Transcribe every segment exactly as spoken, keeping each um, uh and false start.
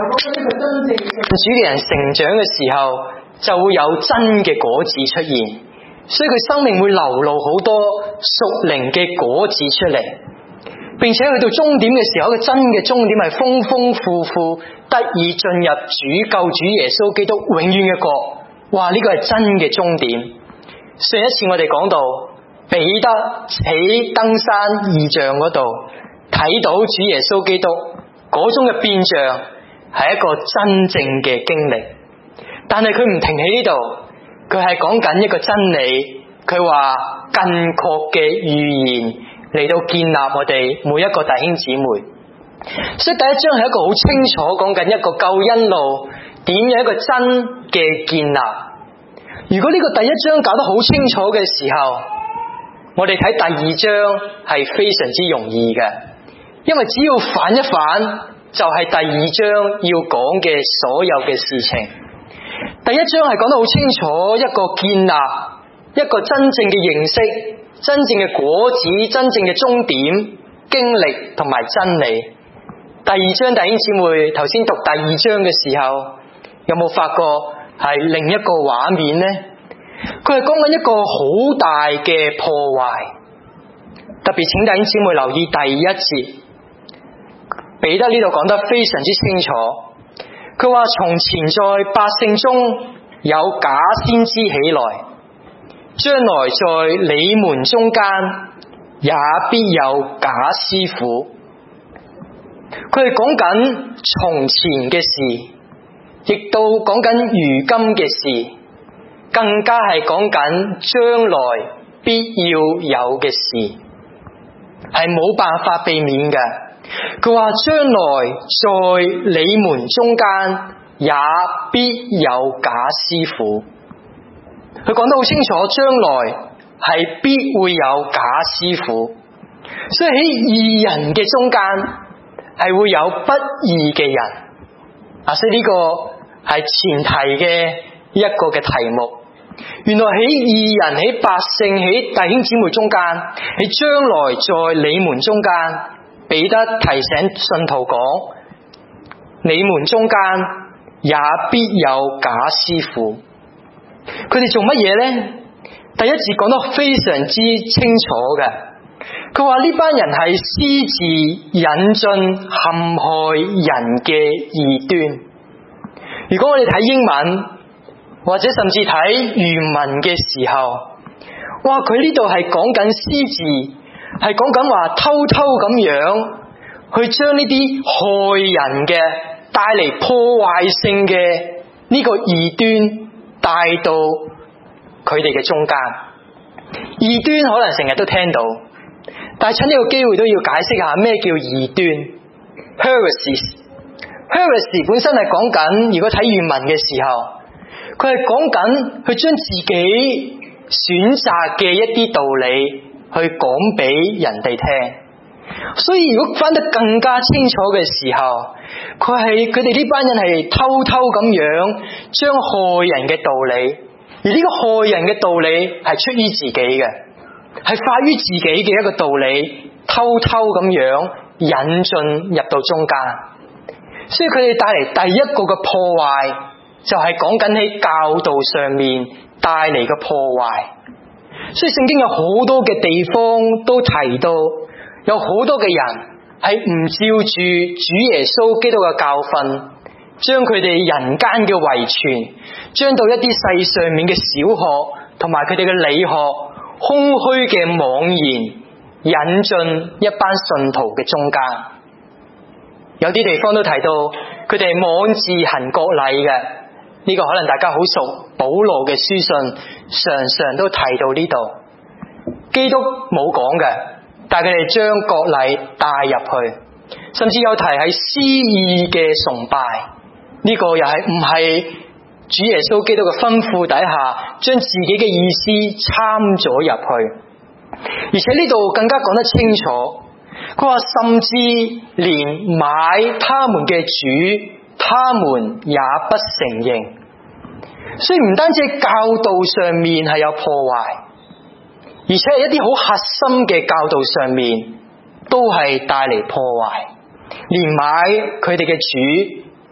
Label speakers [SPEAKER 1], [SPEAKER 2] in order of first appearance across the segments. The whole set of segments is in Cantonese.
[SPEAKER 1] 呢個真正主嘅人成長嘅時候，就會有真嘅果子出現，所以佢生命會流露好多屬靈嘅果子出嚟，並且去到終點嘅時候，一個真嘅終點係豐豐富富得以進入主救主耶穌基督永遠嘅國。哇！呢、這個係真嘅終點。上一次我哋講到彼得喺登山異象嗰度睇到主耶穌基督嗰種嘅變像，係一個真正嘅經歷。但係佢唔停喺呢度，佢係講緊一個真理。佢話更確嘅預言嚟到建立我哋每一個弟兄姊妹。所以第一章係一個好清楚講緊一個救恩路點樣一個真嘅建立。如果呢個第一章搞得好清楚嘅時候，我哋睇第二章係非常之容易嘅，因為只要反一反就係第二章要講嘅所有嘅事情。第一章係講得好清楚一個建立，一個真正嘅認識，真正嘅果子，真正嘅終點，經歷同埋真理。第二章弟兄姊妹頭先讀第二章嘅時候，有冇發覺係另一個畫面呢？佢係講緊一個好大嘅破壞。特別請弟兄姊妹留意第一節，彼得呢度講得非常之清楚。佢話從前在百姓中有假先知起來，將來在你們中間也必有假師傅。佢係講緊從前嘅事，亦都講緊如今嘅事，更加係講緊將來必要有嘅事，係冇辦法避免嘅。佢話將來在你們中間也必有假師傅。佢講得好清楚，將來係必會有假師傅，所以喺義人嘅中間係會有不義嘅人啊，所以呢個係前提嘅一個嘅題目。原來喺義人、喺百姓、喺弟兄姊妹中間，喺將來在你們中間，彼得提醒信徒講，你們中間也必有假師傅。佢哋做乜嘢呢？第一節講得非常之清楚嘅，佢話呢班人係私自引進陷害人嘅異端。如果我哋睇英文或者甚至睇原文嘅時候，哇！佢呢度係講緊私自，係講緊話偷偷咁樣去將呢啲害人嘅、帶嚟破壞性嘅呢個異端帶到佢哋嘅中間。異端可能成日都聽到，但係趁呢個機會都要解釋下咩叫異端。Heresy Heresy 本身係講緊，如果睇原文嘅時候，佢係講緊去將自己選擇嘅一啲道理去講俾人哋聽。所以如果翻得更加清楚嘅時候，佢係佢哋呢班人係偷偷咁樣將害人嘅道理，而呢個害人嘅道理係出於自己嘅，係發於自己嘅一個道理，偷偷咁樣引進入到中間。所以佢哋帶嚟第一個嘅破壞，就係講緊喺教導上面帶嚟嘅破壞。所以聖經有好多嘅地方都提到，有好多嘅人係唔照住主耶穌基督嘅教訓，將佢哋人間嘅遺傳，將到一啲世上面嘅小學同埋佢哋嘅理學空虛嘅妄言引進一班信徒嘅中間。有啲地方都提到佢哋妄自行割禮嘅，呢個可能大家好熟，保羅嘅書信常常都提到呢度。基督冇講嘅，但係佢哋將割禮帶入去，甚至有提係私意嘅崇拜，呢個又係唔係主耶穌基督嘅吩咐底下，將自己嘅意思參咗入去。而且呢度更加講得清楚，佢話甚至連買他們嘅主，他們也不承認。所以唔單止教導上面係有破壞，而且係一啲好核心嘅教導上面都係帶嚟破壞。連買佢哋嘅主，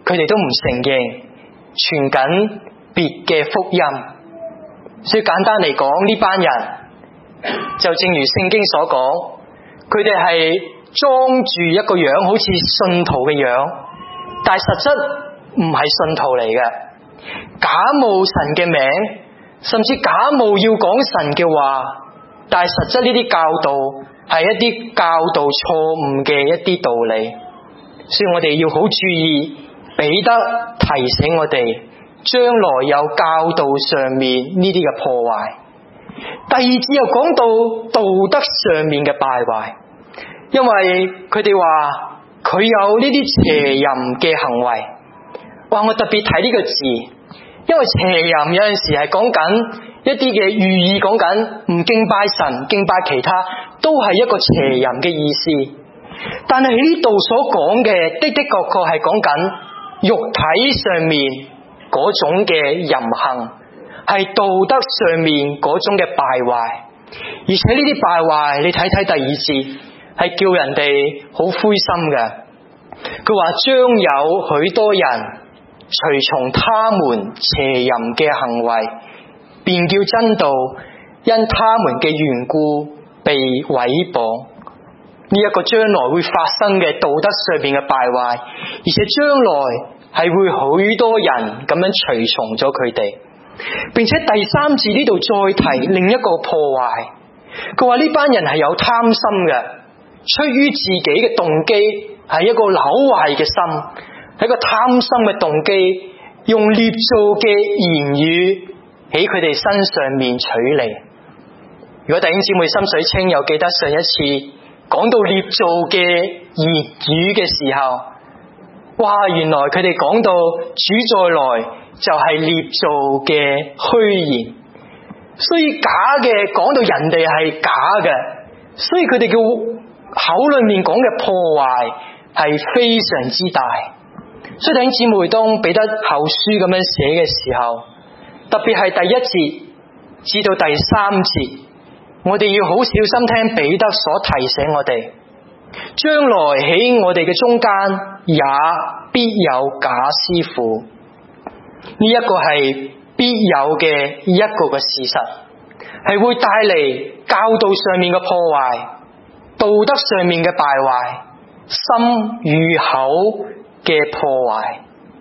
[SPEAKER 1] 佢哋都唔承認，傳緊別嘅福音。所以簡單嚟講，呢班人就正如聖經所講，佢哋係裝住一個樣，好似信徒嘅樣，但係實質唔係信徒嚟嘅，假冒神嘅名，甚至假冒要講神嘅話，但係實質呢啲教導係一啲教導錯誤嘅一啲道理。所以我哋要好注意，彼得提醒我哋將來有教導上面呢啲嘅破壞。第二節又講到道德上面嘅敗壞，因為佢哋話佢有呢啲邪淫嘅行為。哇！我特別睇呢個字，因為邪淫有陣時係講緊一啲嘅寓意，講緊唔敬拜神、敬拜其他，都係一個邪淫嘅意思。但係喺呢度所講嘅的的確確係講緊肉體上面嗰種嘅淫行，係道德上面嗰種嘅敗壞。而且呢啲敗壞，你睇睇第二節，係叫人哋好灰心嘅。佢話將有許多人隨從他們邪淫嘅行為，便叫真道因他們嘅緣故被毀謗。呢一個將來會發生嘅道德上面嘅敗壞，而且將來係會許多人咁樣隨從咗佢哋。並且第三節呢度再提另一個破壞，佢話呢班人係有貪心嘅，出於自己嘅動機，係一個朽壞嘅心，係一個貪心嘅動機，用捏造嘅言語喺佢哋身上面取利。如果弟兄姊妹心水清，又記得上一次講到捏造嘅言語嘅時候，哇！原來佢哋講到主再來就係捏造嘅虛言，所以假嘅講到人哋係假嘅，所以佢哋嘅口裏面講嘅破壞係非常之大。所以弟兄姊妹，當彼得後書咁樣寫嘅時候，特別係第一節至到第三節，我哋要好小心聽彼得所提醒我哋，將來喺我哋嘅中間也必有假師傅，呢一個係必有嘅一個嘅事實，係會帶嚟教導上面嘅破壞，道德上面嘅敗壞，心與口嘅破壞。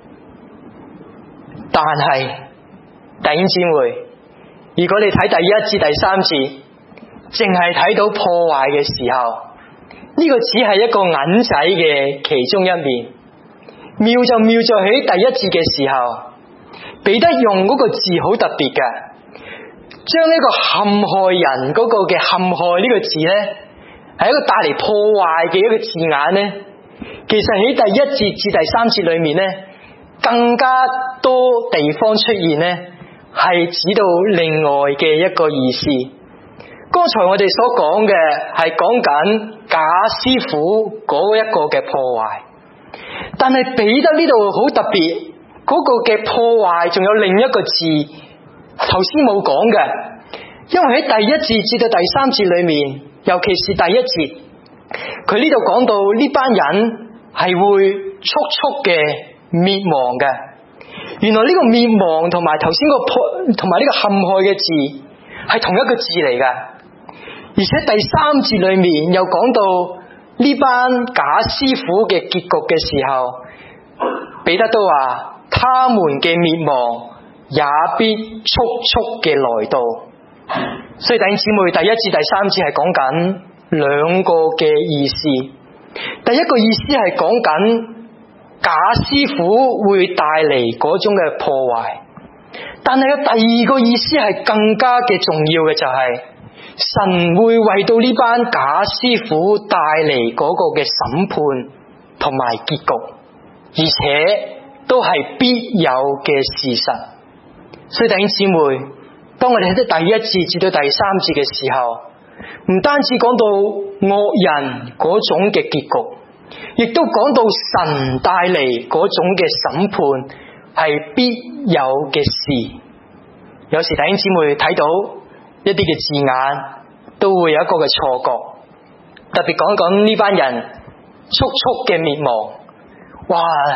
[SPEAKER 1] 但係弟兄姊妹，如果你睇第一至第三節，淨係睇到破壞嘅時候，呢個只係一個銀仔嘅其中一面。妙就妙在喺第一節嘅時候，彼得用嗰個字好特別嘅，將呢個陷害人嗰個嘅陷害呢個字呢，係一個帶嚟破壞嘅一個字眼呢。其實喺第一節至第三節裏面呢，更加多地方出現呢，係指到另外嘅一個意思。剛才我哋所講嘅係講緊假師傅嗰一個嘅破壞，但係彼得呢度好特別，嗰個嘅破壞仲有另一個字，頭先冇講嘅，因為喺第一節至到第三節裏面，尤其是第一節，佢呢度講到呢班人係會速速嘅滅亡嘅。原來呢個滅亡同埋頭先個破同埋呢個陷害嘅字係同一個字嚟㗎。而且第三節裏面又講到呢班假師傅嘅結局嘅時候，彼得都話他們嘅滅亡也必速速嘅來到。所以弟兄姊妹，第一至第三節係講緊兩個嘅意思。第一個意思係講緊假師傅會帶嚟嗰種嘅破壞，但係有第二個意思係更加嘅重要嘅，就係神會為到呢班假師傅帶嚟嗰個嘅審判同埋結局，而且都係必有嘅事實。所以弟兄姊妹，當我哋睇到第一節至到第三節嘅時候，唔單止講到惡人嗰種嘅結局，亦都講到神帶嚟嗰種嘅審判係必有嘅事。有時弟兄姊妹睇到一啲嘅字眼，都會有一個嘅錯覺，特別講講呢班人速速嘅滅亡。哇！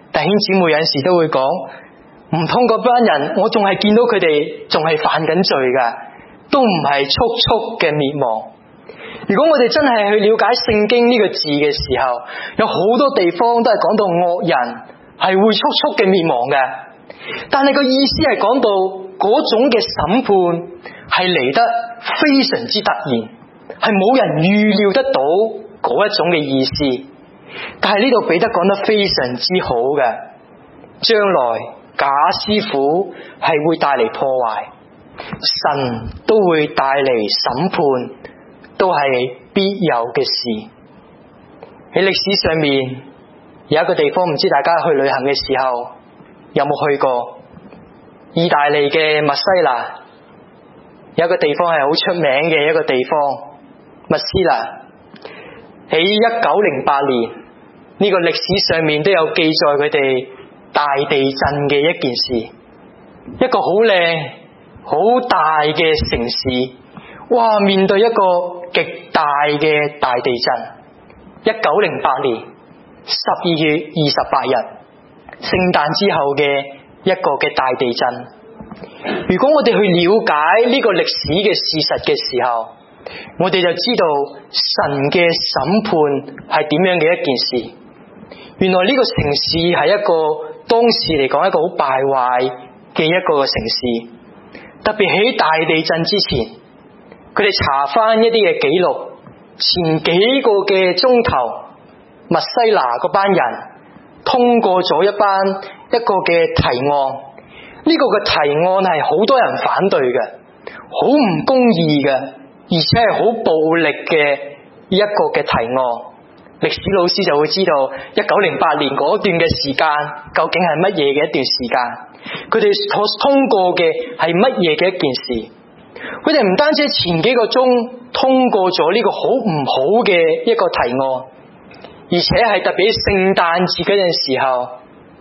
[SPEAKER 1] 弟兄姊妹有陣時都會講，唔通嗰班人我仲係見到佢哋仲係犯緊罪㗎，都唔係速速嘅滅亡。如果我哋真係去了解聖經呢個字嘅時候，有好多地方都係講到惡人係會速速嘅滅亡嘅，但係個意思係講到嗰種嘅審判係嚟得非常之突然，係冇人預料得到嗰一種嘅意思。但係呢度彼得講得非常之好嘅，將來假師傅係會帶嚟破壞，神都會帶嚟審判，都係必有嘅事。喺歷史上面有一個地方，唔知大家去旅行嘅時候有冇去過？意大利嘅密西拿有一個地方係好出名嘅一個地方，密斯拿。喺一九零八年呢個歷史上面都有記載佢哋大地震嘅一件事，一個好靚好大嘅城市，哇！面對一個極大嘅大地震。一九零八年十二月二十八日，聖誕之後嘅一個嘅大地震。如果我哋去了解呢個歷史嘅事實嘅時候，我哋就知道神嘅審判係點樣嘅一件事。原來呢個城市係一個當時嚟講一個好敗壞嘅一個城市，特別喺大地震之前，佢哋查翻一啲嘅記錄，前幾個嘅鐘頭，密西拿嗰班人通過咗一班一個嘅提案，呢個嘅提案係好多人反對嘅，好唔公義嘅，而且係好暴力嘅一個嘅提案。歷史老師就會知道一九零八年嗰段嘅時間究竟係乜嘢嘅一段時間，佢哋所通過嘅係乜嘢嘅一件事。佢哋唔單止前幾個鐘通過咗呢個好唔好嘅一個提案，而且係特別喺聖誕節嗰陣時候，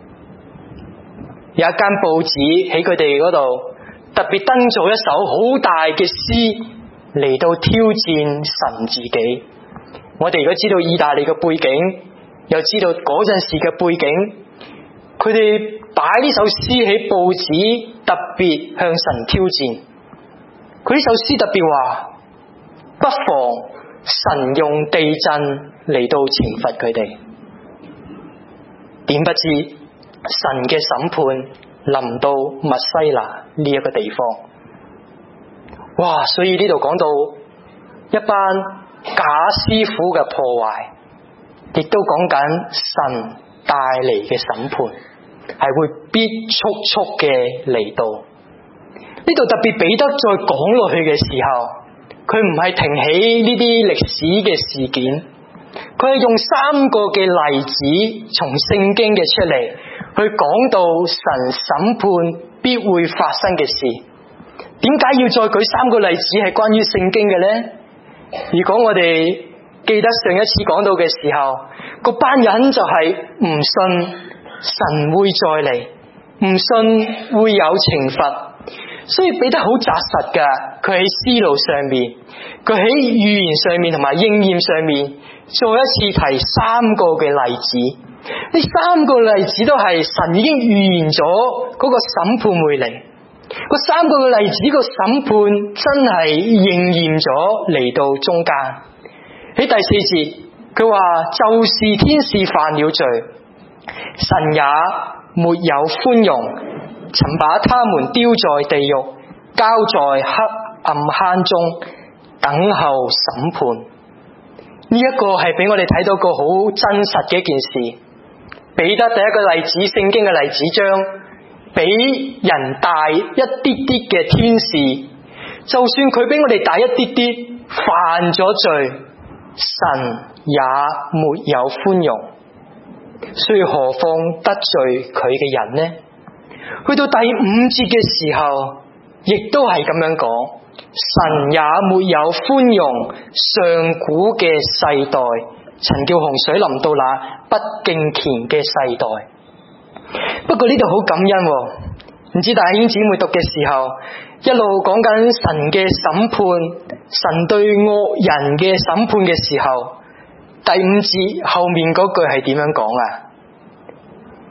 [SPEAKER 1] 有一間報紙喺佢哋嗰度特別登咗一首好大嘅詩嚟到挑戰神自己。我哋如果知道意大利嘅背景，又知道嗰陣時嘅背景，佢哋擺呢首詩喺報紙，特別向神挑戰。佢呢首詩特別話，不妨神用地震嚟到懲罰佢哋。點不知神嘅審判臨到密西拿呢一個地方。哇！所以呢度講到一班假師傅嘅破壞，亦都講緊神帶嚟嘅審判係會必速速嘅嚟到。呢度特別彼得再講落去嘅時候，佢唔係停喺呢啲歷史嘅事件，佢係用三個嘅例子從聖經嘅出嚟去講到神審判必會發生嘅事。點解要再舉三個例子係關於聖經嘅呢？如果我哋記得上一次講到嘅時候，個班人就係唔信神會再嚟，唔信會有懲罰，所以彼得好紮實噶。佢喺思路上面，佢喺預言上面同埋應驗上面，再一次提三個嘅例子。呢三個例子都係神已經預言咗嗰個審判會嚟。嗰三個嘅例子，呢個審判真係應驗咗嚟到中間。喺第四節，佢話就是天使犯了罪，神也沒有寬容，曾把他們丟在地獄，交在黑暗坑中，等候審判。呢一個係俾我哋睇到個好真實嘅一件事。彼得第一個例子，聖經嘅例子將比人大一啲啲嘅天使，就算佢比我哋大一啲啲，犯咗罪，神也沒有寬容，所以何況得罪佢嘅人呢？去到第五節嘅時候，亦都係咁樣講，神也沒有寬容上古嘅世代，曾叫洪水臨到那不敬虔嘅世代。不過呢度好感恩，唔知大兄姊妹讀嘅時候，一路講緊神嘅審判，神對惡人嘅審判嘅時候，第五節後面嗰句係點樣講啊？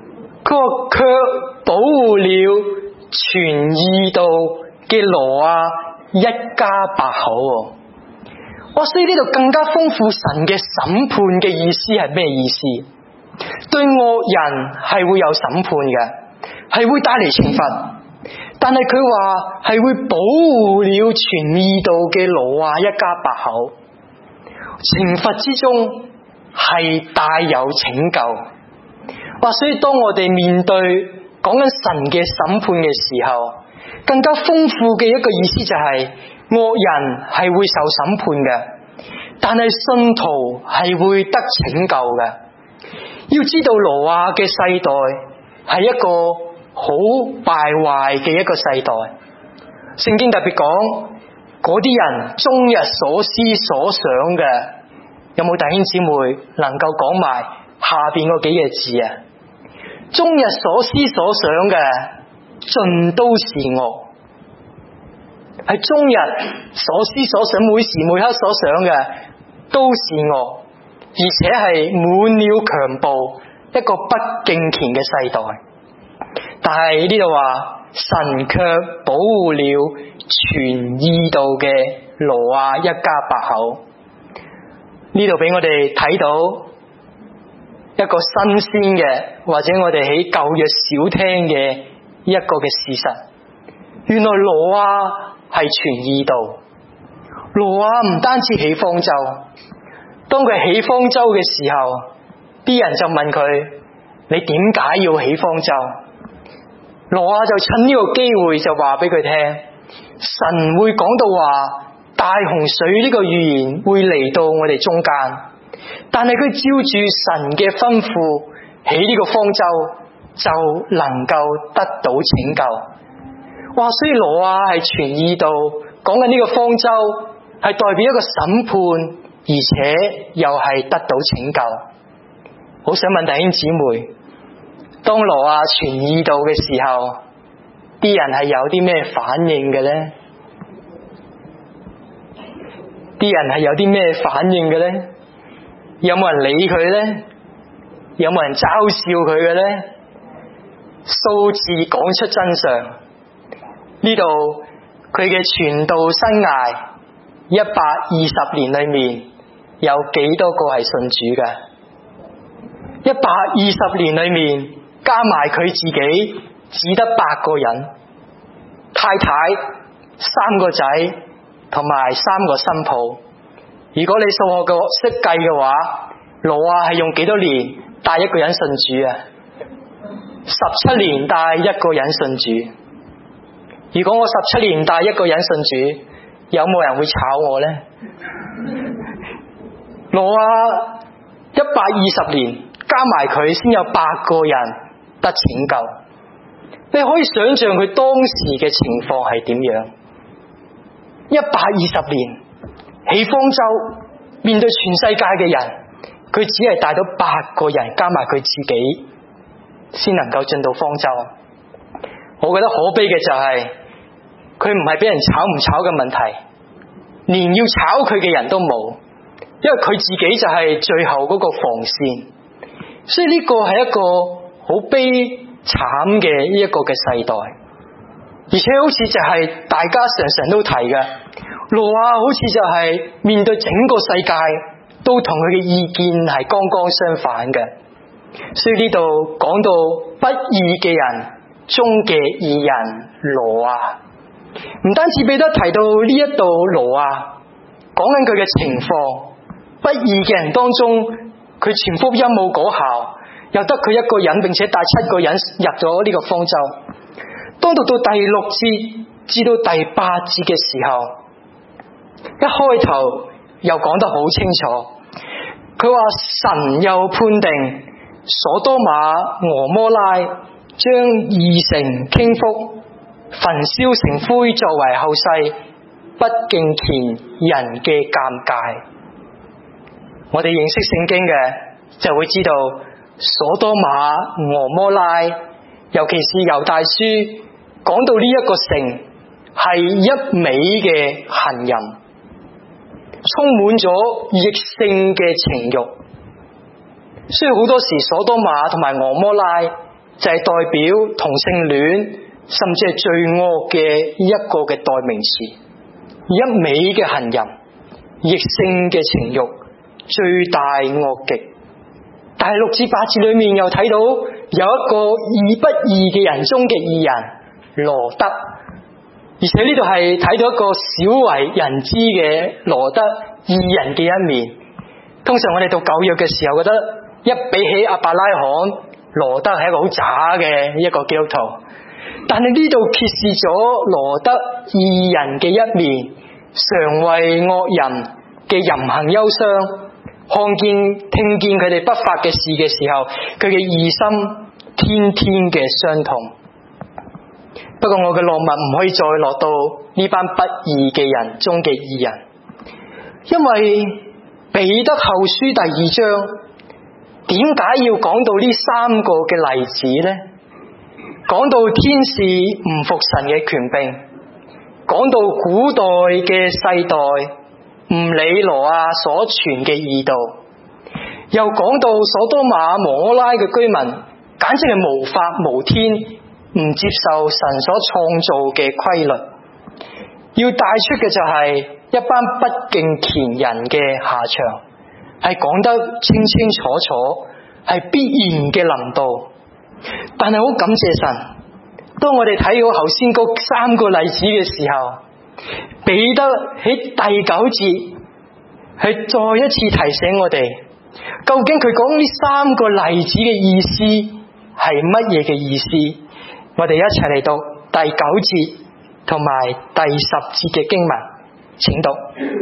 [SPEAKER 1] 佢話卻保護了傳義道嘅挪亞一家百口。哇！所以呢度更加豐富神嘅審判嘅意思係咩意思？對惡人係會有審判嘅，係會帶嚟懲罰。但係佢話係會保護了傳義道嘅挪亞一家百口。懲罰之中係帶有拯救。哇！所以當我哋面對講緊神嘅審判嘅時候，更加豐富嘅一個意思就係惡人係會受審判嘅，但係信徒係會得拯救嘅。要知道挪亞嘅世代係一個好敗壞嘅一個世代，聖經特別講嗰啲人終日所思所想嘅，有冇弟兄姊妹能夠講埋下邊嗰幾個字啊？終日所思所想嘅盡都是惡，係終日所思所想，每時每刻所想嘅都是惡，而且係滿了強暴，一個不敬虔嘅世代。但係呢度話神卻保護了傳義道嘅挪亞一家百口。呢度俾我哋睇到一個新鮮嘅，或者我哋喺舊約少聽嘅一個嘅事實。原來挪亞係傳義道。挪亞唔單止起方舟，當佢起方舟嘅時候，啲人就問佢：你點解要起方舟？挪亞就趁呢個機會就話俾佢聽，神會講到話大洪水呢個預言會嚟到我哋中間，但係佢照住神嘅吩咐起呢個方舟，就能夠得到拯救。哇！所以挪亞係傳義道，講緊呢個方舟係代表一個審判，而且又係得到拯救。好想問弟兄姊妹，當挪亞傳義道嘅時候，啲人係有啲咩反應嘅呢？啲人係有啲咩反應嘅呢？有冇人理佢呢？有冇人嘲笑佢嘅呢？數字講出真相。呢度佢嘅傳道生涯一百二十年裏面，有幾多個係信主嘅？一百二十年裏面加埋佢自己只得八個人，太太三個仔同埋三個新抱。如果你數學個識計嘅話，挪亞係用幾多年帶一個人信主啊？十七年帶一個人信主。如果我十七年帶一個人信主，有冇人會炒我呢？挪亞一百二十年加埋佢先有八個人得拯救。你可以想象佢當時嘅情況係點樣？一百二十年起方舟，面對全世界嘅人，佢只係帶到八個人，加埋佢自己先能夠進到方舟。我覺得可悲嘅就係佢唔係俾人炒唔炒嘅問題，連要炒佢嘅人都冇，因為佢自己就係最後嗰個防線。所以呢個係一個好悲慘嘅呢一個嘅世代，而且好似就係大家常常都提嘅，挪亞好似就係面對整個世界都同佢嘅意見係剛剛相反嘅。所以呢度講到不義嘅人中嘅義人挪亞，唔單止彼得提到呢一度挪亞講緊佢嘅情況，不義嘅人當中佢傳福音冇果效，又得佢一個人，並且帶七個人入咗呢個方舟。當讀到第六節至到第八節嘅時候，一開頭又講得好清楚，佢話神又判定所多瑪俄摩拉將二城傾覆，焚燒成灰，作為後世不敬虔人嘅鑑戒。我哋認識聖經嘅就會知道，所多瑪俄摩拉，尤其是猶大書講到呢一個城係一味嘅行淫，充滿咗逆性嘅情慾。所以好多時所多瑪同埋俄摩拉就係代表同性戀甚至係罪惡嘅一個嘅代名詞，一味嘅行淫，逆性嘅情慾，最大惡極。但係六至八節裏面又睇到有一個義不義嘅人中嘅義人羅得，而且呢度係睇到一個少為人知嘅羅得義人嘅一面。通常我哋讀舊約嘅時候覺得一比起亞伯拉罕，羅得係一個好渣嘅一個基督徒，但係呢度揭示咗羅得義人嘅一面，常為惡人嘅淫行憂傷，看見聽見佢哋不法嘅事嘅時候，佢嘅義心天天嘅傷痛。不過我嘅落墨唔可以再落到呢班不義嘅人中嘅義人，因為彼得後書第二章點解要講到呢三個嘅例子呢？講到天使唔服神嘅權柄，講到古代嘅世代唔理挪亞所傳嘅義道，又講到所多瑪摩拉嘅居民簡直係無法無天，唔接受神所創造嘅規律。要帶出嘅就係一班不敬虔人嘅下場，係講得清清楚楚，係必然嘅臨到。但係好感謝神，當我哋睇到頭先嗰三個例子嘅時候，彼得喺第九節係再一次提醒我哋，究竟佢講呢三個例子嘅意思係乜嘢嘅意思？我哋一齊嚟讀第九節同埋第十節嘅經文，請讀。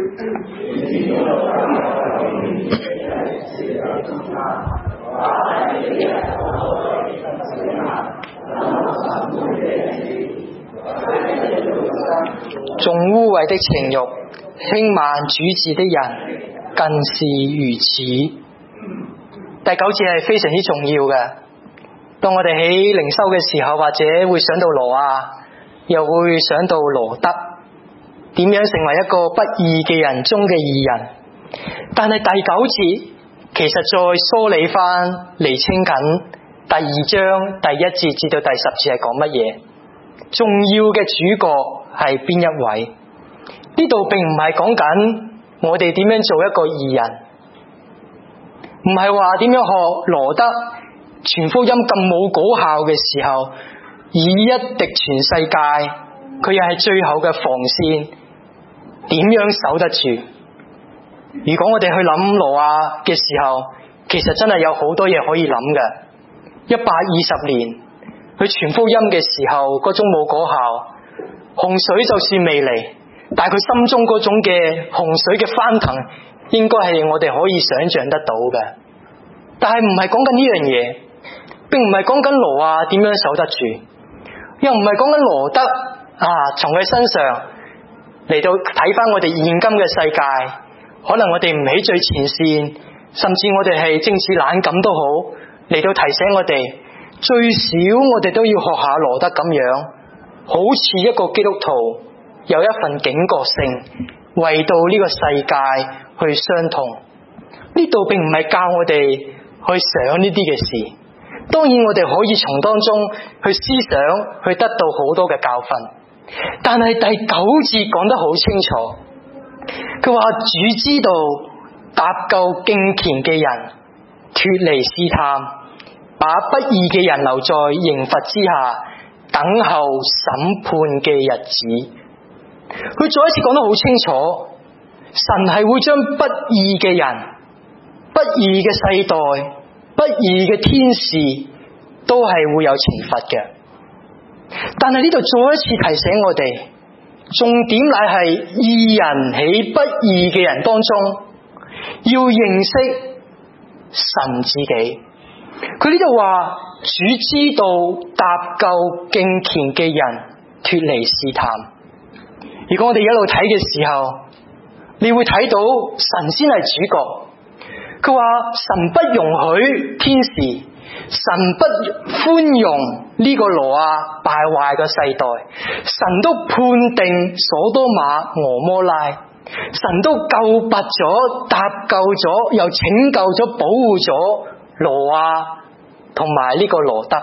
[SPEAKER 1] 重污穢的情慾，輕慢主治的人，更是如此。第九節係非常之重要嘅。當我哋喺靈修嘅時候，或者會想到挪亞，又會想到羅得，點樣成為一個不義嘅人中嘅義人。但係第九節其實再梳理翻厘清緊第二章第一節至到第十節係講乜嘢，重要嘅主角係邊一位？呢度並唔係講緊我哋點樣做一個義人，唔係話點樣學羅得傳福音咁冇果效嘅時候，以一敵全世界，佢又係最後嘅防線，點樣守得住？如果我哋去諗挪亞嘅時候，其實真係有好多嘢可以諗嘅。一百二十年去傳福音嘅時候，嗰種冇果效，洪水就算未嚟，但係佢心中嗰種嘅洪水嘅翻騰，應該係我哋可以想象得到嘅。但係唔係講緊呢樣嘢，並唔係講緊挪亞點樣守得住，又唔係講緊羅得啊，從佢身上嚟到睇翻我哋現今嘅世界，可能我哋唔喺最前線，甚至我哋係政治冷感都好，嚟到提醒我哋，最少我哋都要學下羅得咁樣，好似一個基督徒有一份警覺性，為到呢個世界去傷痛。呢度並唔係教我哋去想呢啲嘅事，當然我哋可以從當中去思想，去得到好多嘅教訓。但係第九節講得好清楚，佢話主知道搭救敬虔嘅人脫離試探，把不義嘅人留在刑罰之下，等候審判嘅日子。佢再一次講得好清楚，神係會將不義嘅人、不義嘅世代、不義嘅天使都係會有懲罰嘅。但係呢度再一次提醒我哋，重點乃係義人喺不義嘅人當中要認識神自己。佢呢度話主知道搭救敬虔嘅人脫離試探。如果我哋一路睇嘅時候，你會睇到神先係主角。佢話神不容許天使，神不寬容呢個挪亞敗壞嘅世代，神都判定所多瑪俄摩拉，神都救拔咗、搭救咗，又拯救咗、保護咗挪亞同埋呢個羅得。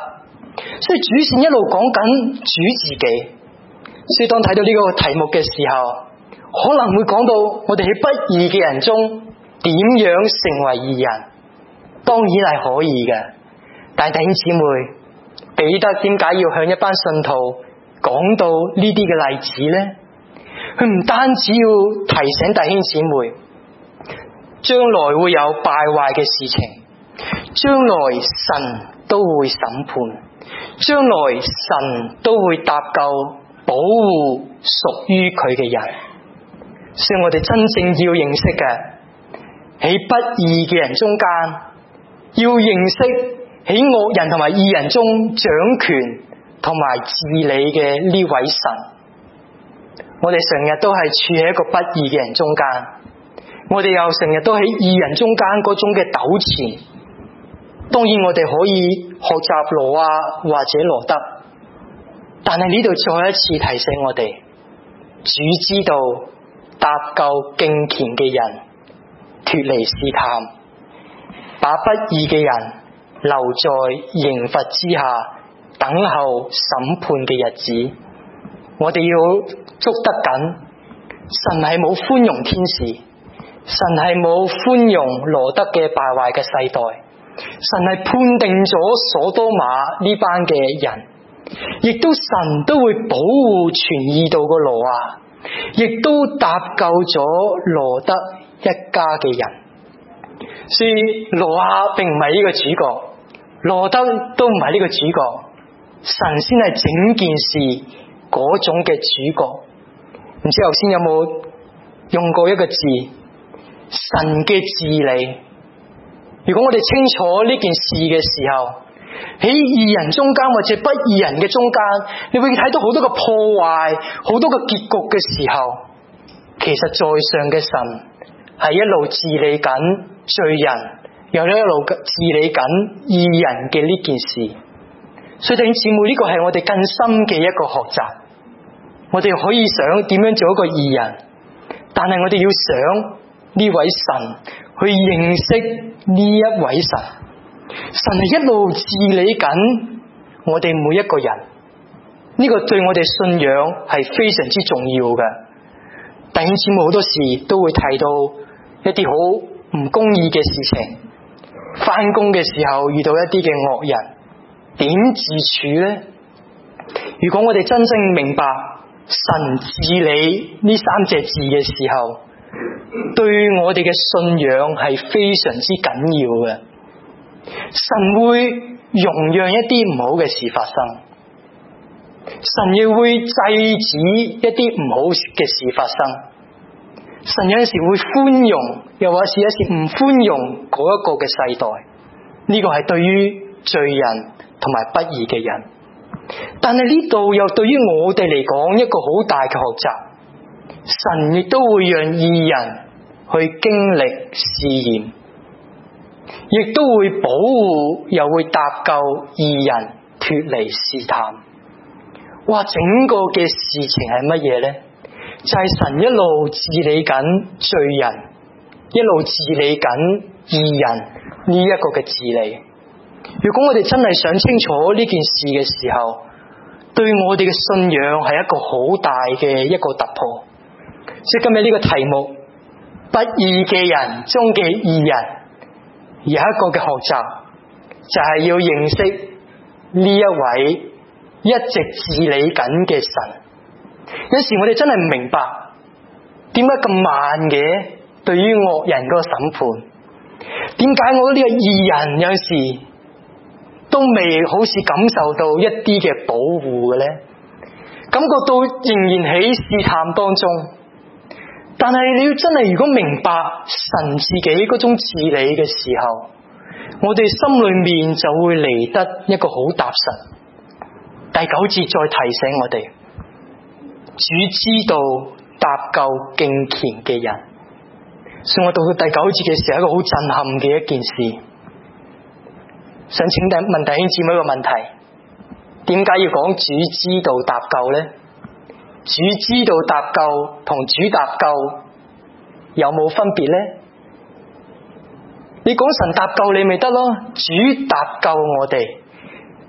[SPEAKER 1] 所以主線一路講緊主自己。所以當睇到呢個題目嘅時候，可能會講到我哋喺不義嘅人中點樣成為義人，當然係可以嘅。但係弟兄姊妹，彼得點解要向一班信徒講到呢啲嘅例子呢？佢唔單止要提醒弟兄姊妹，將來會有敗壞嘅事情，將來神都會審判，將來神都會搭救保護屬於佢嘅人。所以我哋真正要認識嘅，喺不義嘅人中間，要認識喺惡人同埋義人中掌權同埋治理嘅呢位神。我哋成日都係處喺一個不義嘅人中間，我哋又成日都喺義人中間嗰種嘅糾纏。當然我哋可以學習羅亞或者羅德，但係呢度再一次提醒我哋，主知道搭救敬虔嘅人脫離試探，把不義嘅人留在刑罰之下，等候審判嘅日子。我哋要捉得緊，神係冇寬容天使，神係冇寬容羅德嘅敗壞嘅世代，神係判定咗所多瑪呢班嘅人，亦都神都會保護全義道嘅羅亞，亦都搭救咗羅德一家嘅人。所以羅亞並唔係呢個主角，羅德都唔係呢個主角，神先係整件事嗰種嘅主角。唔知頭先有冇用過一個字，神嘅治理。如果我哋清楚呢件事嘅時候，喺義人中間或者不義人嘅中間，你會睇到好多個破壞，好多個結局嘅時候，其實在上嘅神係一路治理緊罪人，又一路治理緊義人嘅呢件事。所以弟兄姊妹，呢個係我哋更深嘅一個學習。我哋可以想點樣做一個義人，但係我哋要想呢位神，去認識呢一位神。神係一路治理緊我哋每一個人，呢個對我哋信仰係非常之重要嘅。弟兄姊妹好多時都會提到一啲好唔公義嘅事情，返工嘅時候遇到一啲嘅惡人，點自處呢？如果我哋真正明白神治理呢三隻字嘅時候，對我哋嘅信仰係非常之緊要嘅。神會容讓一啲唔好嘅事發生，神亦會制止一啲唔好嘅事發生。神有陣時會寬容，又或是有時唔寬容嗰一個嘅世代。呢個係對於罪人同埋不義嘅人。但係呢度又對於我哋嚟講一個好大嘅學習，神亦都會讓義人去經歷試驗，亦都會保護又會搭救義人脫離試探。哇！整個嘅事情係乜嘢呢？就係、是、神一路治理緊罪人，一路治理緊義人呢一個嘅治理。如果我哋真係想清楚呢件事嘅時候，對我哋嘅信仰係一個好大嘅一個突破。所以今日呢個題目，不義嘅人中嘅義人，有一個嘅學習，就係、是、要認識呢一位一直治理緊嘅神。有時我哋真係唔明白，點解咁慢嘅？對於惡人嗰個審判，點解我呢個義人有時都未好似感受到一啲嘅保護嘅呢？感覺到仍然喺試探當中。但係你要真係如果明白神自己嗰種治理嘅時候，我哋心裏面就會嚟得一個好踏實。第九節再提醒我哋，主知道搭救敬虔嘅人。所以我到到第九節嘅時候，一個好震撼嘅一件事。想請問問弟兄姊妹一個問題，點解要講主知道搭救呢？主知道搭救同主搭救有冇分別呢？你講神搭救你咪得咯，主搭救我哋，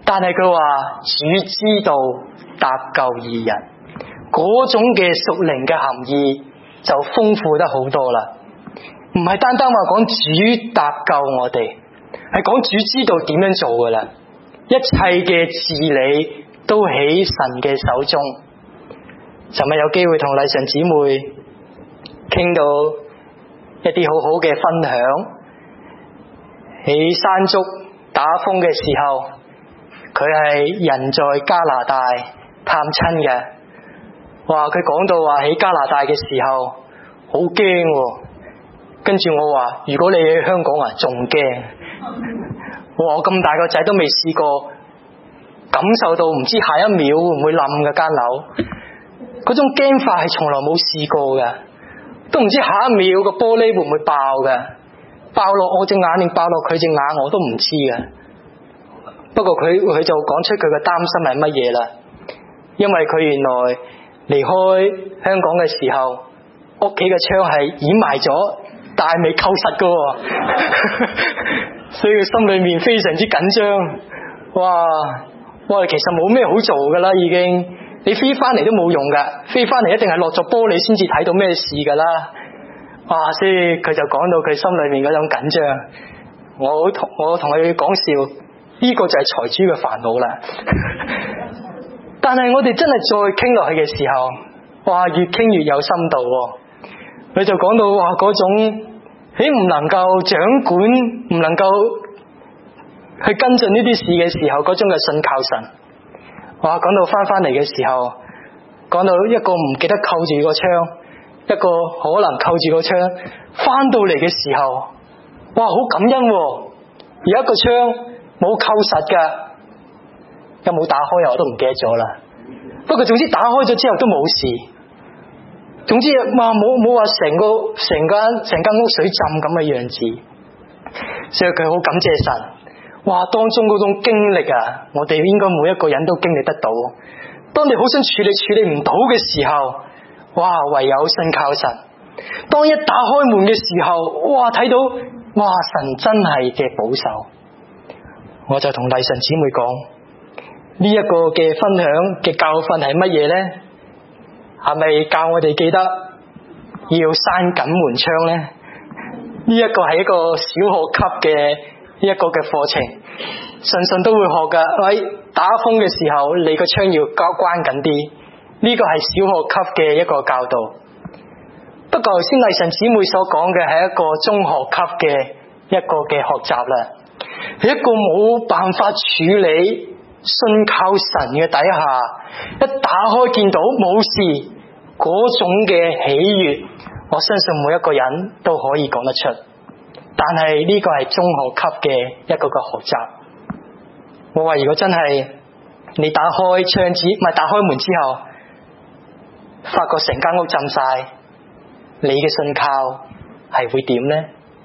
[SPEAKER 1] 但係佢話主知道搭救義人，嗰種嘅屬靈嘅含義就豐富得好多啦。唔係單單話講主搭救我哋，係講主知道點樣做噶啦。一切嘅治理都喺神嘅手中。尋日有機會同麗神姊妹傾到一啲好好嘅分享，喺山竹打風嘅時候，佢係人在加拿大探親嘅。哇！佢講到話喺加拿大嘅時候好驚喎，跟住我話如果你喺香港啊仲驚。我咁大個仔都未試過感受到唔知下一秒會唔會冧嘅間樓，嗰種驚法係從來冇試過嘅，都唔知下一秒個玻璃會唔會爆嘅，爆落我隻眼定爆落佢隻眼我都唔知嘅。不過佢佢就講出佢嘅擔心係乜嘢啦，因為佢原來離開香港嘅時候，屋企嘅窗係掩埋咗，但係未扣實噶喎，所以佢心裏面非常之緊張。哇！我哋其實冇咩好做噶啦，已經你飛翻嚟都冇用噶，飛翻嚟一定係落咗玻璃先至睇到咩事噶啦。哇！所以佢就講到佢心裏面嗰種緊張。我同我同佢講笑，呢個就係財主嘅煩惱啦。但係我哋真係再傾落去嘅時候，哇！越傾越有深度喎。佢就講到話嗰種喺唔能夠掌管，唔能夠去跟進呢啲事嘅時候，嗰種嘅信靠神。哇！講到翻翻嚟嘅時候，講到一個唔記得扣住個窗，一個可能扣住個窗，翻到嚟嘅時候，哇！好感恩喎。而一個窗冇扣實㗎，有冇打開我都唔記得咗啦。不過總之打開咗之後都冇事。總之哇，冇冇話成個成間成間屋水浸咁嘅樣子，所以佢好感謝神。哇，當中嗰種經歷啊，我哋應該每一個人都經歷得到。當你好想處理處理唔到嘅時候，哇，唯有信靠神。當一打開門嘅時候，哇，睇到哇，神真係嘅保守。我就同麗神姊妹講，呢一個嘅分享嘅教訓係乜嘢呢？係咪教我哋記得要閂緊門窗呢？呢一個係一個小學級嘅一個嘅課程，信信都會學噶。喂，打風嘅時候，你個窗要關緊啲。呢個係小學級嘅一個教導。不過頭先麗神姊妹所講嘅係一個中學級嘅一個嘅學習啦，係一個冇辦法處理。信靠神嘅底下，一打開見到冇事，嗰種嘅喜悅，我相信每一個人都可以講得出。但係呢個係中學級嘅一個個學習。我話如果真係你打開窗子，唔係打開門之後，發覺成間屋浸晒，你嘅信靠係會點呢？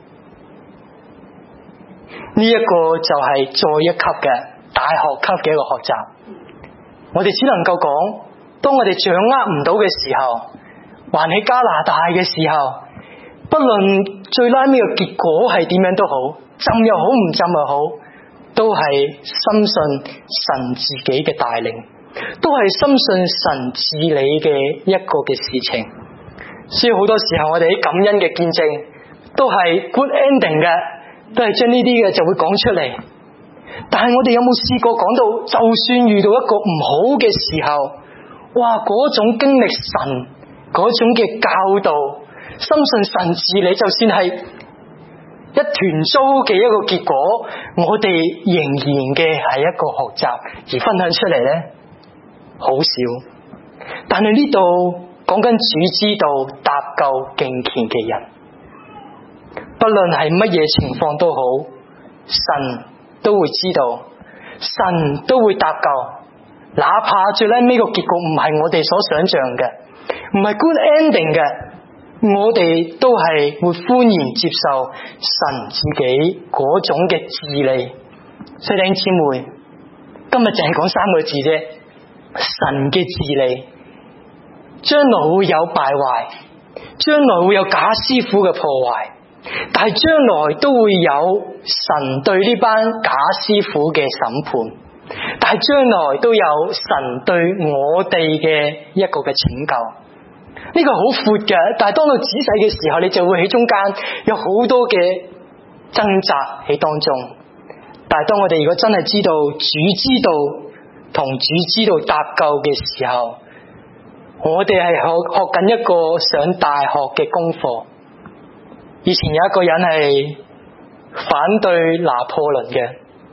[SPEAKER 1] 呢一個就係再一級嘅大學級嘅一個學習。我哋只能夠講，當我哋掌握唔到嘅時候，還喺加拿大嘅時候，不論最拉尾嘅結果係點樣都好，浸又好唔浸又好，都係深信神自己嘅帶領，都係深信神治理嘅一個嘅事情。所以好多時候我哋喺感恩嘅見證都係 good ending 嘅，都係將呢啲嘅就會講出嚟。但係我哋有冇試過講到，就算遇到一個唔好嘅時候，哇，嗰種經歷神嗰種嘅教導，深信神治理，就算係一團糟嘅一個結果，我哋仍然嘅係一個學習而分享出嚟呢，好少。但係呢度講緊主知道搭救敬虔嘅人，不論係乜嘢情況都好，神都會知道，神都會搭救，哪怕最尾呢個結局唔係我哋所想象嘅，唔係 good ending 嘅，我哋都係會歡然接受神自己嗰種嘅治理。所以弟兄姊妹，今日淨係講三個字啫，神嘅治理。將來會有敗壞，將來會有假師傅嘅破壞，但係將來都會有神對呢班假師傅嘅審判。 但係將來都有神對我哋嘅一個嘅拯救。呢個好闊嘅，但係當到仔細嘅時候，你就會喺中間有好多嘅掙扎喺當中。但係當我哋如果真係知道主知道同主知道搭救嘅時候，我哋係學學緊一個上大學嘅功課。以前有一個人係反對拿破崙嘅，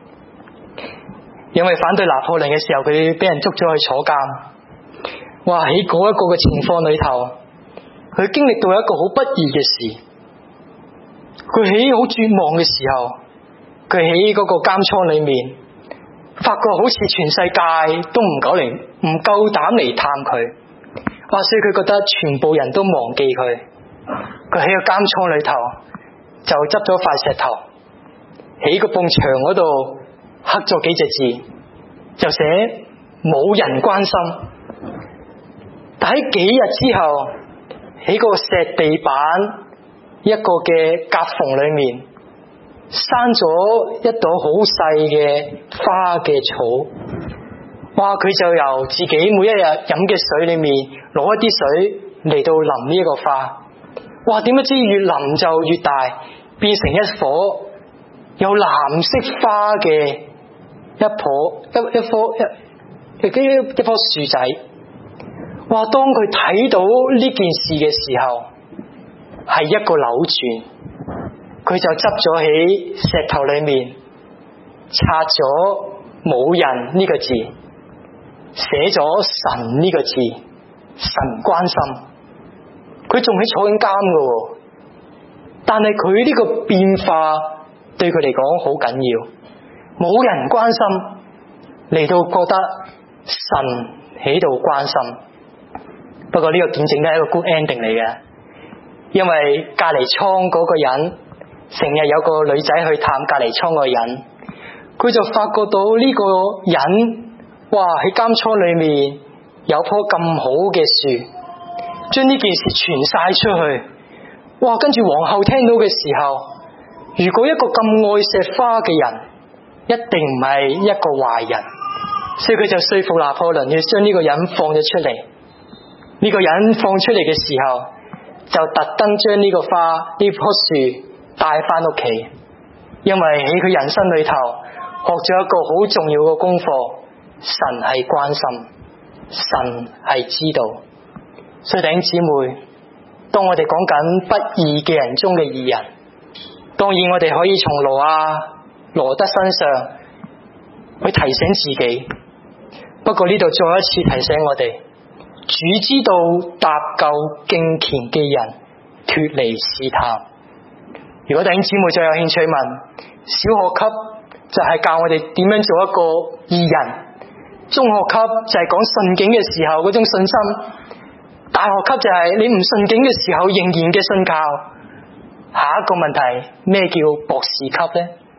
[SPEAKER 1] 因為反對拿破崙嘅時候，佢俾人捉咗去坐監。哇！喺嗰一個嘅情況裏頭，佢經歷到一個好不義嘅事。佢喺好絕望嘅時候，佢喺嗰個監倉裏面，發覺好似全世界都唔夠嚟，唔夠膽嚟探佢。哇！所以佢覺得全部人都忘記佢。佢喺個監倉裏頭就執咗塊石頭，喺個埲牆嗰度刻咗幾隻字，就寫冇人關心。但喺幾日之後，喺個石地板一個嘅夾縫裏面生咗一朵好細嘅花嘅草。哇！佢就由自己每一日飲嘅水裏面攞一啲水嚟到淋呢一個花。哇！點不知越淋就越大，變成一棵有藍色花嘅一棵一一棵一一一棵樹仔。哇！當佢睇到呢件事嘅時候，係一個扭轉，佢就執咗起石頭裏面擦咗冇人呢個字，寫咗神呢個字，神關心。佢仲喺坐緊監㗎，但係佢呢個變化對佢嚟講好緊要。冇人關心，嚟到覺得神喺度關心。不過呢個見證都係一個 good ending 嚟嘅，因為隔離倉嗰個人成日有個女仔去探隔離倉嗰個人，佢就發覺到呢個人，哇！喺監倉裏面有棵咁好嘅樹，將呢件事傳晒出去。哇！跟住皇后聽到嘅時候，如果一個咁愛錫花嘅人，一定唔係一個壞人，所以佢就說服拿破崙要將呢個人放咗出嚟。呢個人放出嚟嘅時候，就特登將呢個花呢棵樹帶翻屋企，因為喺佢人生裏頭學咗一個好重要嘅功課，神係關心，神係知道。所以弟兄姊妹，當我哋講緊不義嘅人中嘅義人，當然我哋可以從羅亞羅德身上去提醒自己。不過呢度再一次提醒我哋，主知道搭救敬虔嘅人脫離試探。如果弟兄姊妹再有興趣問，小學級就係教我哋點樣做一個義人，中學級就係講順境嘅時候嗰種信心，大學級就係你唔順境嘅時候仍然嘅信靠。下一個問題，咩叫博士級呢？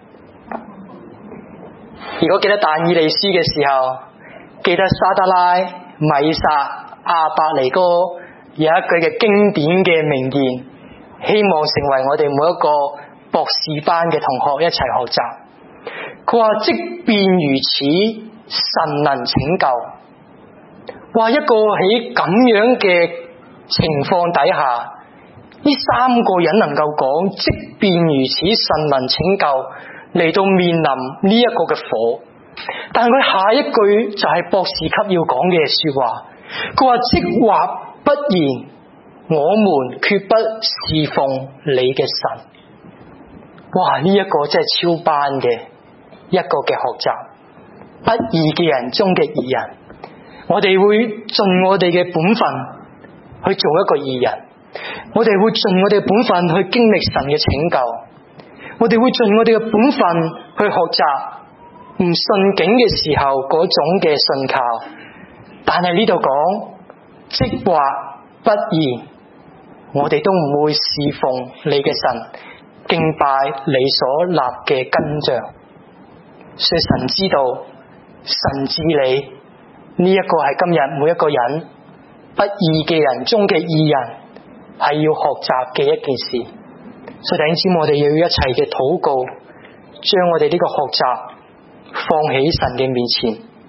[SPEAKER 1] 如果記得但以理書嘅時候，記得沙得拉、米煞、亞伯尼哥有一句嘅經典嘅名言，希望成為我哋每一個博士班嘅同學一齊學習。佢話即便如此，神能拯救。話一個喺咁樣嘅情況底下，呢三個人能夠講即便如此，神能拯救，嚟到面臨呢一個嘅火。但係佢下一句就係博士級要講嘅說話，佢話即或不然，我們決不侍奉你嘅神。哇！呢、這、一個真係超班嘅一個嘅學習，不義嘅人中嘅義人，我哋會盡我哋嘅本分去做一個義人，我哋會盡我哋嘅本分去經歷神嘅拯救，我哋會盡我哋嘅本分去學習唔順境嘅時候嗰種嘅信靠。但係呢度講即或不然，我哋都唔會侍奉你嘅神，敬拜你所立嘅根像。所以神知道，神治理呢一個係今日每一個人不義嘅人中嘅義人係要學習嘅一件事。所以弟兄姊妹，我哋要一齊嘅禱告，將我哋呢個學習放喺神嘅面前。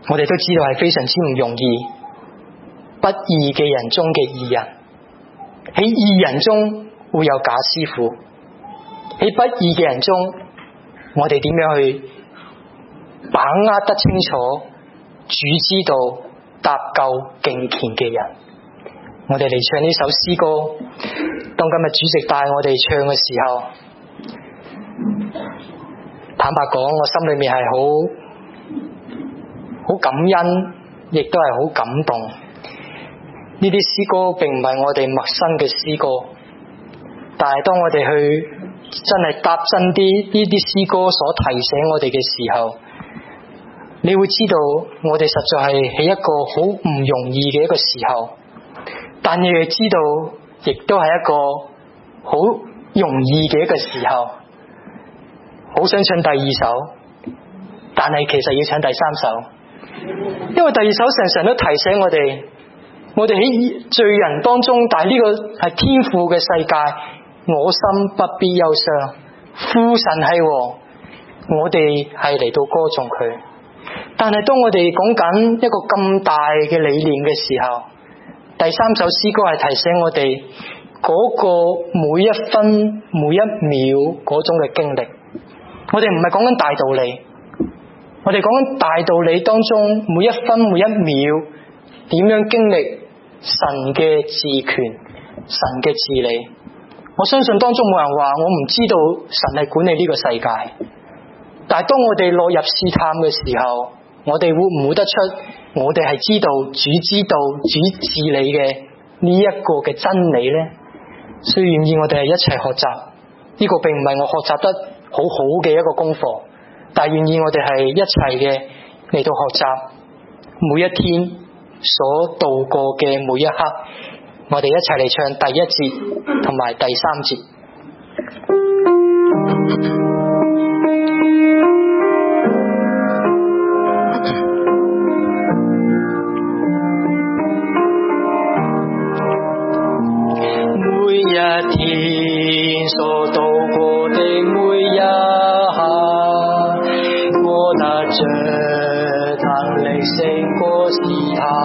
[SPEAKER 1] 我哋都知道係非常之唔容易。不義嘅人中嘅義人，喺義人中會有假師傅，喺不義嘅人中，我哋點樣去把握得清楚主之道搭救敬虔嘅人？我哋嚟唱呢首詩歌，當今日主席帶我哋唱嘅時候，坦白講，我心裏面係好好感恩，亦都係好感動。呢啲詩歌並唔係我哋陌生嘅詩歌，但係當我哋去真係踏真啲呢啲詩歌所提醒我哋嘅時候，你會知道我哋實在係喺一個好唔容易嘅一個時候，但你亦知道亦都係一個好容易嘅一個時候。好想唱第二首，但係其實要唱第三首，因為第二首成成都提醒我哋，我哋喺罪人當中，但係呢個係天父嘅世界，我心不必憂傷，父神係和，我哋係嚟到歌頌佢。但係當我哋講緊一個咁大嘅理念嘅時候，第三首詩歌係提醒我哋嗰個每一分每一秒嗰種嘅經歷。我哋唔係講緊大道理，我哋講緊大道理當中每一分每一秒點樣經歷神嘅治權、神嘅治理。我相信當中冇人話我唔知道神係管理呢個世界，但係當我哋落入試探嘅時候，我哋會唔會得出我哋係知道主知道主治理嘅呢一個嘅真理呢？所以願意我哋係一齊學習，呢個並唔係我學習得好好嘅一個功課，但係願意我哋係一齊嘅嚟到學習每一天所度過嘅每一刻，我哋一齊嚟唱第一節同埋第三節。每一天所度過的每一刻，我得着能力勝過試探，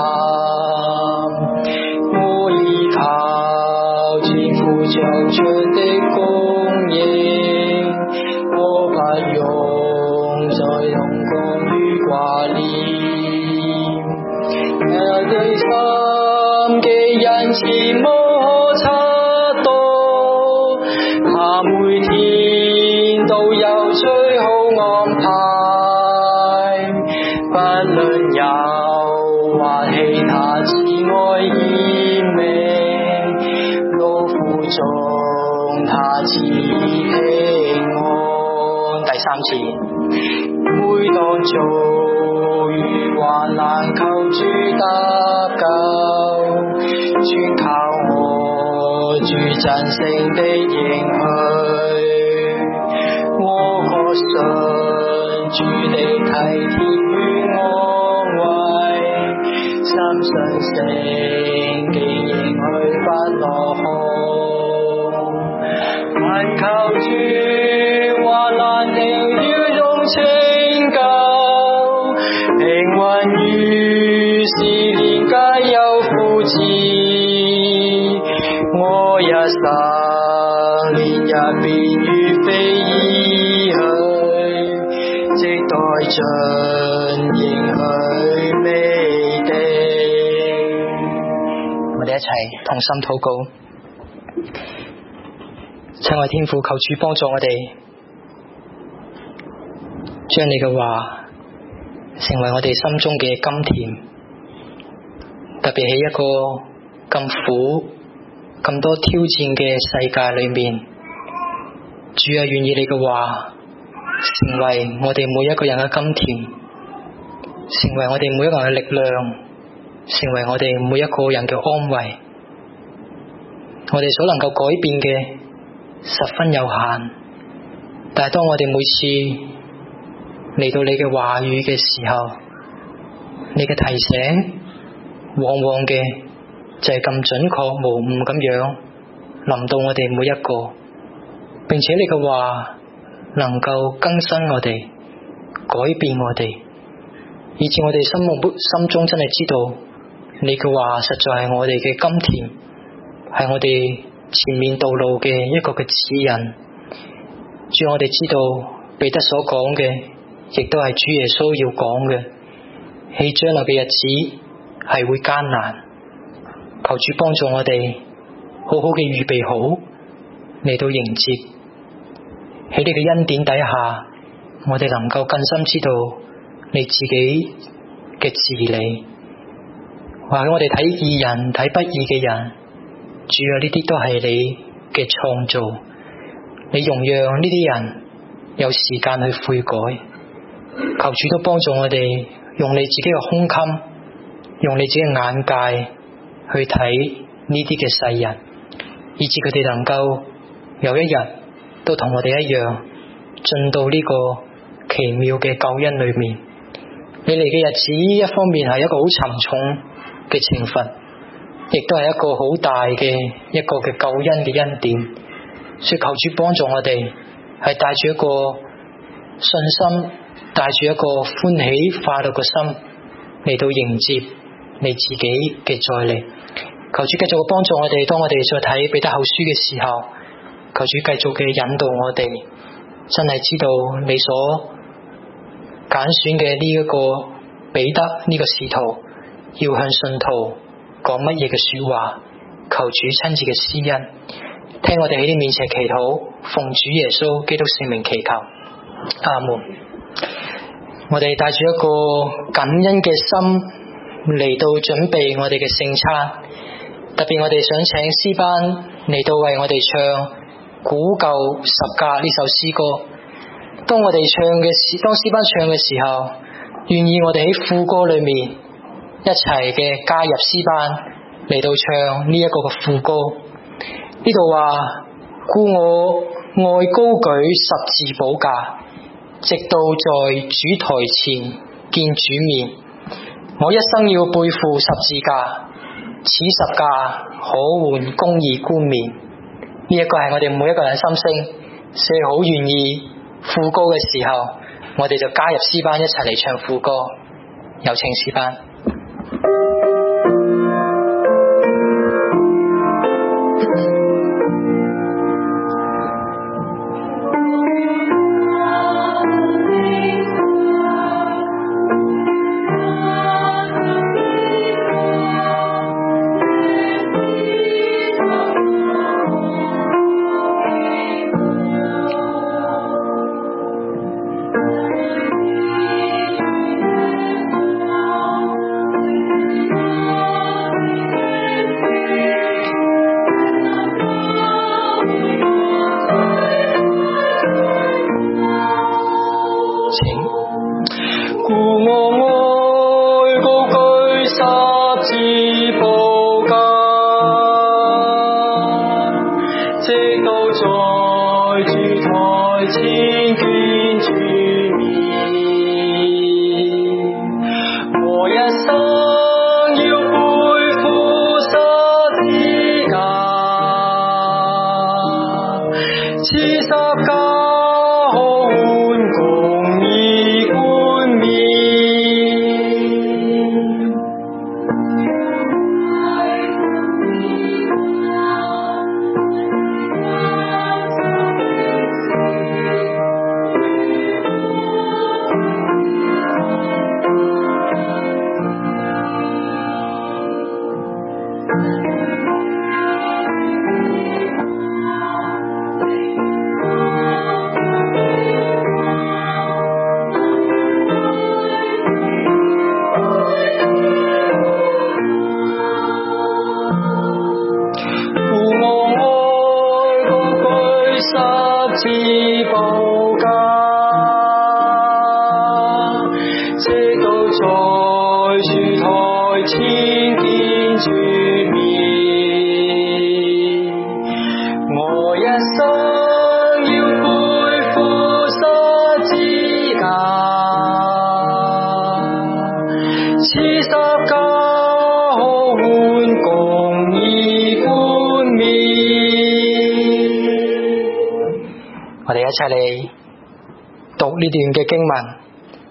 [SPEAKER 1] 我依靠天父長存的供應，我不用再用功於掛念，我對心嘅恩慈無可測度，他每天都有最好安排，不論有或其他慈愛嚴明，勞苦中他賜平安。第三次，每當遭遇患難，求主搭救，全靠我主真誠的應許，我確信主的體貼與安慰，深信聖經應許不落空，還靠主患難定要用拯救，平穩於試煉皆有福祉，我一生連日便如飛而去，直待進應許美地。我哋一齊同心禱告。親愛天父，求主幫助我哋，將你嘅話成為我哋心中嘅甘甜，特別喺一個咁苦、咁多挑戰嘅世界裏面，主啊，願意你嘅話成為我哋每一個人嘅甘甜，成為我哋每一個人嘅力量，成為我哋每一個人嘅安慰。我哋所能夠改變嘅十分有限，但係當我哋每次嚟到你嘅話語嘅時候，你嘅提醒往往嘅就係咁準確無誤咁樣臨到我哋每一個，並且你嘅話能夠更新我哋，改變我哋， 以致我哋心目心中真係知道你嘅話實在係我哋嘅甘甜，係我哋前面道路嘅一個嘅指引。主，我哋知道彼得所講嘅亦都係主耶穌要講嘅，喺將來嘅日子係會艱難，求主幫助我哋好好嘅預備好嚟到迎接。喺你嘅恩典底下，我哋能夠更深知道你自己嘅治理。或者我哋睇義人睇不義嘅人，主啊，呢啲都係你嘅創造，你容讓呢啲人有時間去悔改。求主都幫助我哋用你自己嘅胸襟，用你自己嘅眼界去睇呢啲嘅世人，以致佢哋能夠有一日都同我哋一樣進到呢個奇妙嘅救恩裏面。你嚟嘅日子一方面係一個好沉重嘅懲罰，亦都係一個好大嘅一個嘅救恩嘅恩典。所以求主幫助我哋係帶住一個信心，帶住一個歡喜快樂嘅心嚟到迎接你自己嘅再嚟。求主繼續幫助我哋，當我哋再睇彼得後書嘅時候，求主繼續嘅引導我哋，真係知道你所揀選嘅呢一個彼得呢個使徒要向信徒講乜嘢嘅說話。求主親自嘅施恩，聽我哋喺你面前祈禱，奉主耶穌基督聖名祈求，阿門。我哋帶住一個感恩嘅心嚟到準備我哋嘅聖餐，特別我哋想請詩班嚟到為我哋唱古舊十架呢首詩歌。當我哋唱嘅時，當詩班唱嘅時候，願意我哋喺副歌裏面一齊嘅加入詩班嚟到唱呢一個嘅副歌。呢度話，故我愛高舉十字寶架，直到在主台前見主面。我一生要背負十字架，此十架可換公義冠冕。呢一個係我哋每一個人心聲，所以好願意副歌嘅時候，我哋就加入詩班一齊嚟唱副歌。有請詩班。
[SPEAKER 2] 我哋一齊嚟讀呢段嘅經文，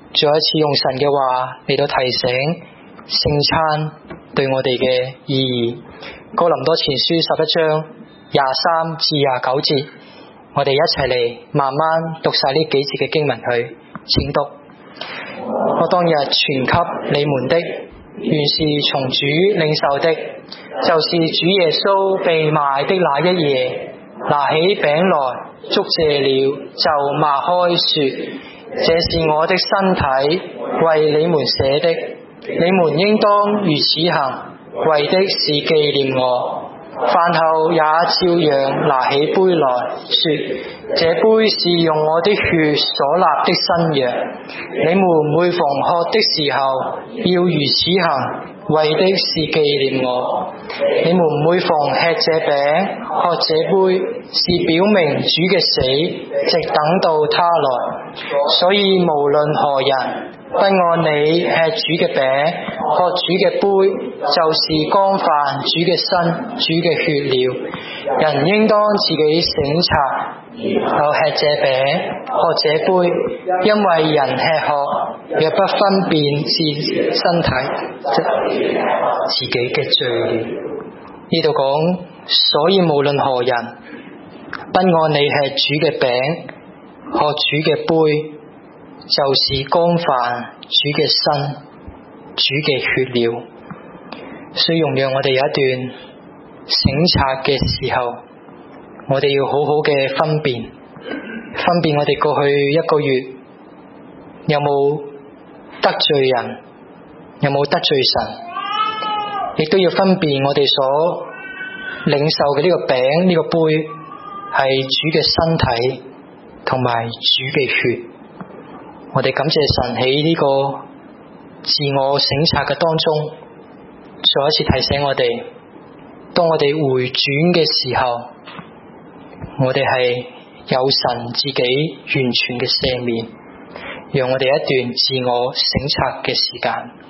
[SPEAKER 1] 再一次用神嘅話嚟到提醒聖餐對我哋嘅意義。哥林多前書十一章廿三至廿九節，我哋一齊嚟慢慢讀晒呢幾節嘅經文去。請讀。我當日傳給你們的，原是從主領受的，就是主耶穌被賣的那一夜，拿起餅來，祝謝了，就擘開說：這是我的身體，為你們捨的，你們應當如此行，為的是紀念我。飯後也照樣拿起杯來說：這杯是用我的血所立的新約，你們每逢喝的時候要如此行，為的是紀念我。你們每逢吃這餅喝這杯，是表明主嘅死，直等到他來。所以無論何人，不按你吃主嘅餅喝主嘅杯，就是干犯主嘅身主嘅血了。人應當自己省察，又吃這餅喝這杯，因為人吃喝若不分辨是身體，即自己嘅罪了。呢度講，所以無論何人，不按你吃主嘅餅喝主嘅杯，就是干犯主嘅身主嘅血了。所以容讓我哋有一段省察嘅時候，我哋要好好嘅分辨分辨我哋過去一個月有冇得罪人，有冇得罪神，亦都要分辨我哋所領受嘅呢個餅呢個杯係主嘅身體同埋主嘅血。我哋感謝神喺呢個自我省察嘅當中，再一次提醒我哋，當我哋回轉嘅時候，我哋係有神自己完全嘅赦免，讓我哋一段自我省察嘅時間。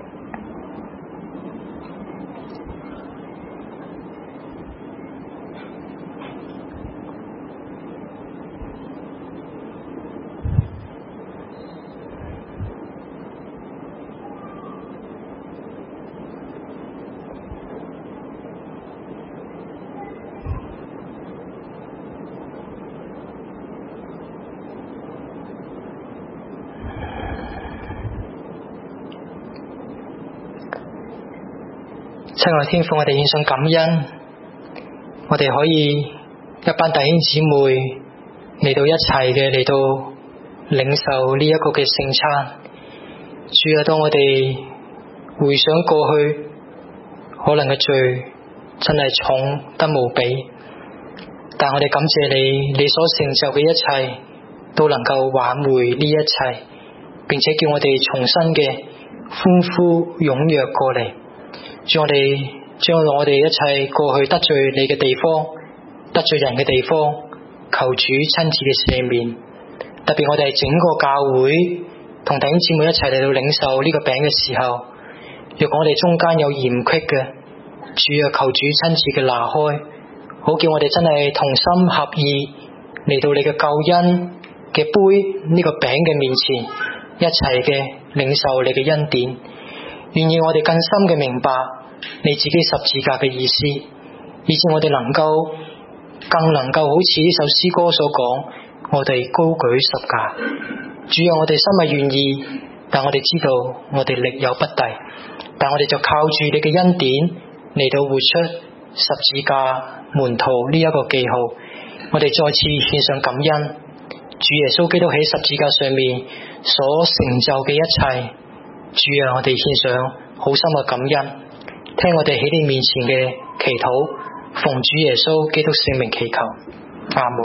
[SPEAKER 1] 親愛天父，我哋獻上感恩，我哋可以一班弟兄姊妹嚟到一齊嘅嚟到領受呢一個嘅聖餐。主啊，當我哋回想過去可能嘅罪真係重得無比，但我哋感謝你，你所成就嘅一切都能夠挽回呢一切，並且叫我哋重新嘅歡呼踴躍過嚟。主，我哋將我哋一切過去得罪你嘅地方，得罪人嘅地方，求主親自嘅赦免。特別我哋整個教會同弟兄姊妹一齊嚟到領受呢個餅嘅時候，若果我哋中間有嫌隙嘅，主啊，求主親自嘅拿開，好叫我哋真係同心合意嚟到你嘅救恩嘅杯呢個餅嘅面前，一齊嘅領受你嘅恩典。願意我哋更深嘅明白你自己十字架嘅意思，以致我哋能夠更能夠好似呢首詩歌所講，我哋高舉十架。主啊，我哋心係願意，但我哋知道我哋力有不逮，但我哋就靠住你嘅恩典嚟到活出十字架門徒呢一個記號。我哋再次獻上感恩，主耶穌基督喺十字架上面所成就嘅一切。主啊，我哋獻上好深嘅感恩，聽我哋喺你面前嘅祈禱，奉主耶穌基督聖名祈求，阿門。